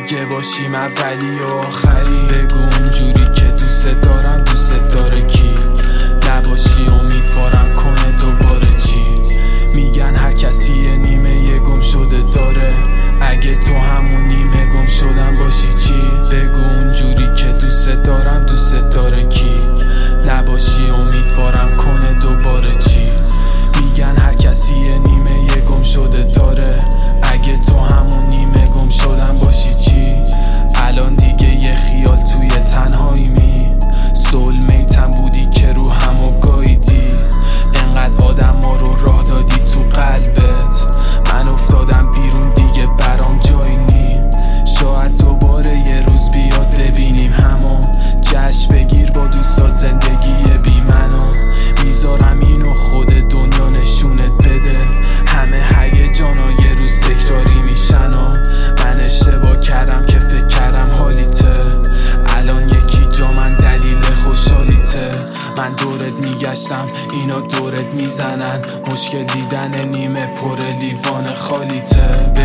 اگه باشیم اولی و آخری. بگو اونجوری که دوست دارم دوست داره کی؟ نباشی امیدوارم کنه دوباره چی؟ میگن هر کسی یه نیمه گم شده داره. اگه تو همون نیمه گم شدن باشی چی؟ بگو اونجوری که دوست دارم دوست داره کی؟ نباشی امیدوارم کنه دوباره چی؟ میگن هر کسی یه نیمه گم شده داره. اگه تو همون نیمه گم شدن باشی چی؟ الان دیگه یه خیال توی تنهاییمی. سول میتم بودی که رو همو گاییدی. انقدر آدم ها رو راه دادی تو قلبت. من افتادم بیرون دیگه برام جایی نی. شاید دوباره یه روز بیاد ببینیم همو. جشن بگیر با دوستات زندگی بی منو. میذارم اینو خود دنیا نشونت بده. همه هیجانا یه روز تکراری میشن و من اشتباه کردم که فکر کردم حالیته. الان یکی جا من دلیل خوشحالیته. من دورت میگشتم اینا دورت میزنن. مشکل دیدن نیمه پر لیوان خالیته.